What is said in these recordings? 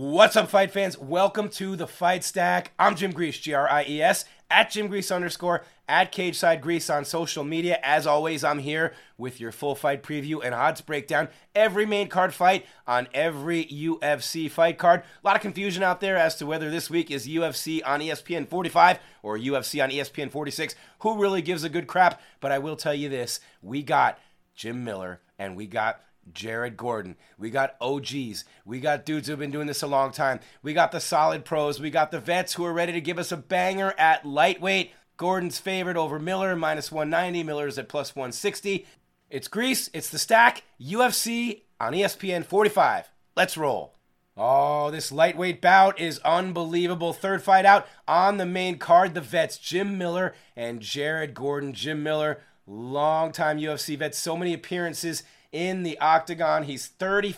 What's up, fight fans? Welcome to the Fight Stack. I'm Jim Grease, Gries, at Jim Grease _ at Cageside Grease on social media. As always, I'm here with your full fight preview and odds breakdown. Every main card fight on every UFC fight card. A lot of confusion out there as to whether this week is UFC on ESPN 45 or UFC on ESPN 46. Who really gives a good crap? But I will tell you this. We got Jim Miller and we got Jared Gordon. We got OGs. We got dudes who've been doing this a long time. We got the solid pros. We got the vets who are ready to give us a banger at lightweight. Gordon's favored over Miller, minus 190. Miller's at plus 160. It's Grease. It's the Stack. UFC on ESPN 45. Let's roll. Oh, this lightweight bout is unbelievable. Third fight out on the main card. The vets, Jim Miller and Jared Gordon. Jim Miller, longtime UFC vet. So many appearances in the octagon. He's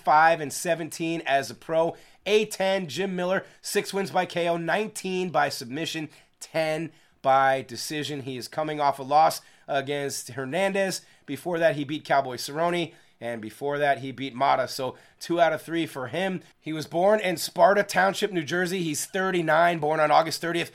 35-17 as a pro. A10, Jim Miller, 6 wins by KO, 19 by submission, 10 by decision. He is coming off a loss against Hernandez. Before that, he beat Cowboy Cerrone, and before that, he beat Mata. So 2 out of 3 for him. He was born in Sparta Township, New Jersey. He's 39, born on August 30th,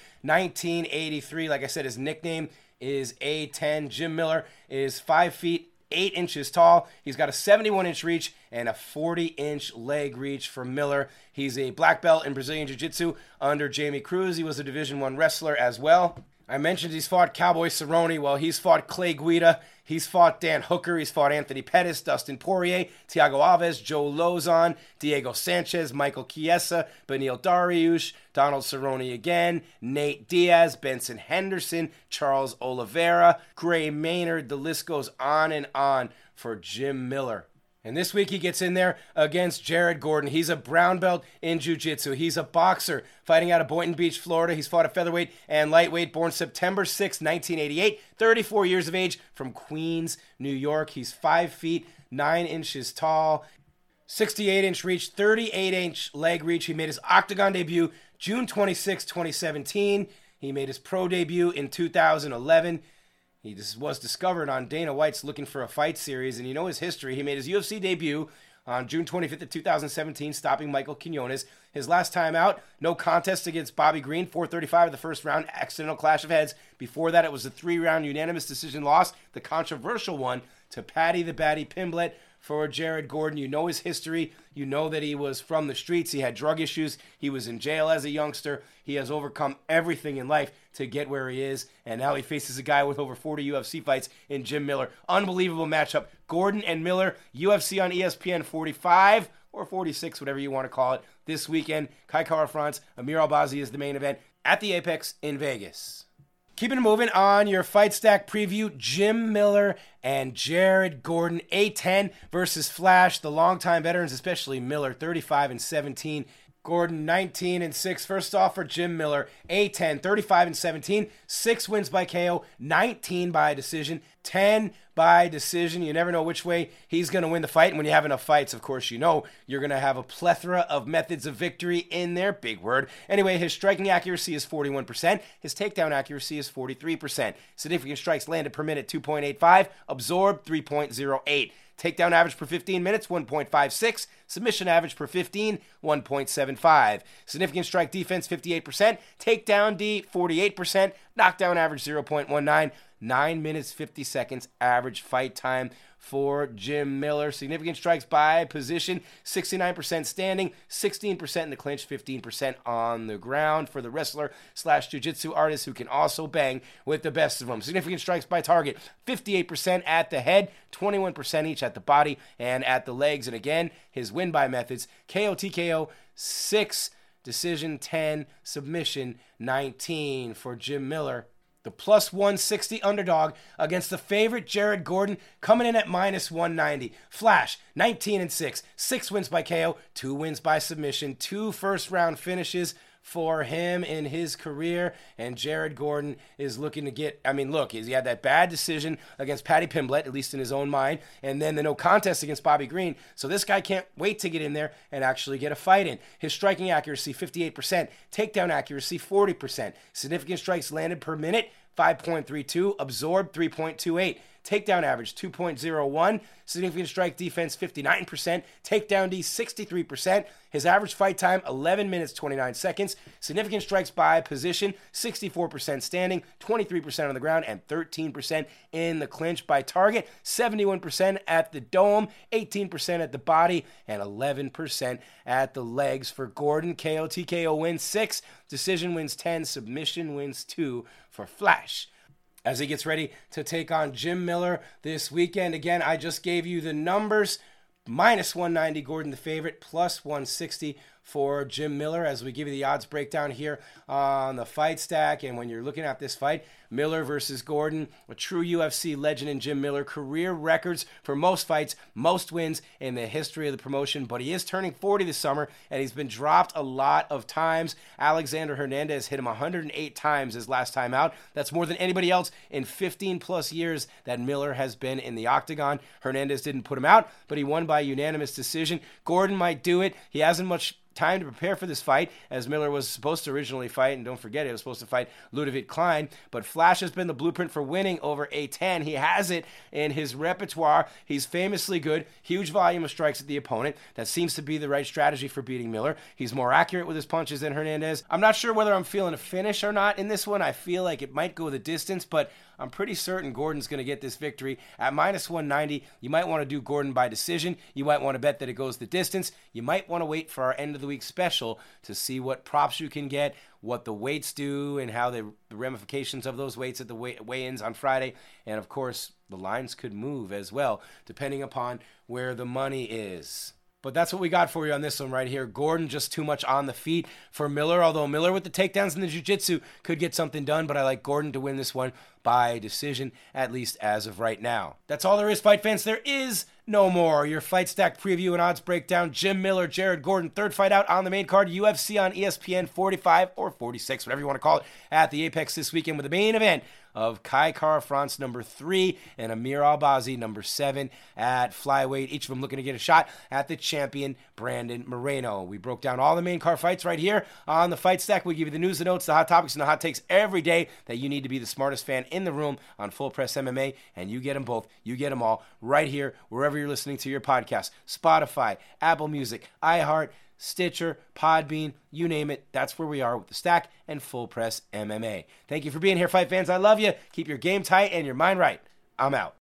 1983. Like I said, his nickname is A10. Jim Miller is 5 feet 8 inches tall. He's got a 71-inch reach and a 40-inch leg reach for Miller. He's a black belt in Brazilian Jiu-Jitsu under Jamie Cruz. He was a Division I wrestler as well. I mentioned he's fought Cowboy Cerrone. Well, he's fought Clay Guida. He's fought Dan Hooker. He's fought Anthony Pettis, Dustin Poirier, Thiago Alves, Joe Lozon, Diego Sanchez, Michael Chiesa, Beneil Dariush, Donald Cerrone again, Nate Diaz, Benson Henderson, Charles Oliveira, Gray Maynard. The list goes on and on for Jim Miller. And this week he gets in there against Jared Gordon. He's a brown belt in jiu-jitsu. He's a boxer fighting out of Boynton Beach, Florida. He's fought at featherweight and lightweight, born September 6, 1988, 34 years of age, from Queens, New York. He's 5 feet 9 inches tall, 68-inch reach, 38-inch leg reach. He made his octagon debut June 26, 2017. He made his pro debut in 2011. He was discovered on Dana White's Looking for a Fight series, and you know his history. He made his UFC debut on June 25th of 2017, stopping Michael Quinones. His last time out, no contest against Bobby Green, 4:35 of the first round, accidental clash of heads. Before that, it was a 3-round unanimous decision loss, the controversial one, to Paddy the Baddy Pimblett. For Jared Gordon, you know his history. You know that he was from the streets. He had drug issues. He was in jail as a youngster. He has overcome everything in life to get where he is. And now he faces a guy with over 40 UFC fights in Jim Miller. Unbelievable matchup. Gordon and Miller, UFC on ESPN 45 or 46, whatever you want to call it, this weekend. Kai Kara France, Amir Albazi is the main event at the Apex in Vegas. Keeping it moving on your Fight Stack preview, Jim Miller and Jared Gordon, A10 versus Flash, the longtime veterans, especially Miller, 35-17. Gordon, 19-6. First off for Jim Miller, A10, 35-17, 6 wins by KO, 19 by decision, 10 by decision. You never know which way he's going to win the fight. And when you have enough fights, of course, you know you're going to have a plethora of methods of victory in there. Big word. Anyway, his striking accuracy is 41%. His takedown accuracy is 43%. Significant strikes landed per minute, 2.85. Absorbed, 3.08. Takedown average per 15 minutes, 1.56. Submission average per 15, 1.75. Significant strike defense, 58%. Takedown D, 48%. Knockdown average, 0.19. 9 minutes, 50 seconds average fight time for Jim Miller. Significant strikes by position, 69% standing, 16% in the clinch, 15% on the ground for the wrestler / jiu-jitsu artist who can also bang with the best of them. Significant strikes by target, 58% at the head, 21% each at the body and at the legs. And again, his win by methods, KO, TKO, 6, decision 10, submission 19 for Jim Miller. The plus 160 underdog against the favorite Jared Gordon, coming in at minus 190. Flash, 19-6, 6 wins by KO, 2 wins by submission, 2 first-round finishes for him in his career. And Jared Gordon is looking to get, he had that bad decision against Paddy Pimblett, at least in his own mind, and then the no contest against Bobby Green. So this guy can't wait to get in there and actually get a fight in. His striking accuracy, 58%. Takedown accuracy, 40%. Significant strikes landed per minute, 5.32. Absorbed, 3.28. takedown average 2.01, significant strike defense 59%, takedown D 63%. His average fight time 11 minutes 29 seconds, significant strikes by position 64% standing, 23% on the ground, and 13% in the clinch by target, 71% at the dome, 18% at the body, and 11% at the legs for Gordon. KO TKO wins 6, decision wins 10, submission wins 2 for Flash, as he gets ready to take on Jim Miller this weekend. Again, I just gave you the numbers. Minus 190, Gordon the favorite, plus 160 for Jim Miller, as we give you the odds breakdown here on the Fight Stack. And when you're looking at this fight, Miller versus Gordon, a true UFC legend in Jim Miller, career records for most fights, most wins in the history of the promotion, but he is turning 40 this summer, and he's been dropped a lot of times. Alexander Hernandez hit him 108 times his last time out. That's more than anybody else in 15 plus years that Miller has been in the octagon. Hernandez didn't put him out, but he won by unanimous decision. Gordon might do it. He hasn't much time to prepare for this fight, as Miller was supposed to originally fight, and don't forget, he was supposed to fight Ludovic Klein, but Flash has been the blueprint for winning over A10. He has it in his repertoire. He's famously good, huge volume of strikes at the opponent. That seems to be the right strategy for beating Miller. He's more accurate with his punches than Hernandez. I'm not sure whether I'm feeling a finish or not in this one. I feel like it might go the distance, but I'm pretty certain Gordon's going to get this victory. At minus 190, you might want to do Gordon by decision. You might want to bet that it goes the distance. You might want to wait for our end of the week special to see what props you can get, what the weights do, and how the ramifications of those weights at the weigh-ins on Friday. And of course, the lines could move as well, depending upon where the money is. But that's what we got for you on this one right here. Gordon just too much on the feet for Miller, although Miller with the takedowns and the jiu-jitsu could get something done, but I like Gordon to win this one by decision, at least as of right now. That's all there is, fight fans. There is no more. Your Fight Stack preview and odds breakdown. Jim Miller, Jared Gordon, third fight out on the main card. UFC on ESPN 45 or 46, whatever you want to call it, at the Apex this weekend with the main event of Kai Kara-France, number 3, and Amir Albazi, number 7, at flyweight. Each of them looking to get a shot at the champion, Brandon Moreno. We broke down all the main card fights right here on the Fight Stack. We give you the news, the notes, the hot topics, and the hot takes every day that you need to be the smartest fan in the room on Full Press MMA, and you get them both. You get them all right here, wherever you're listening to your podcast. Spotify, Apple Music, iHeart, Stitcher, Podbean, you name it. That's where we are with the Stack and Full Press MMA. Thank you for being here, fight fans. I love you. Keep your game tight and your mind right. I'm out.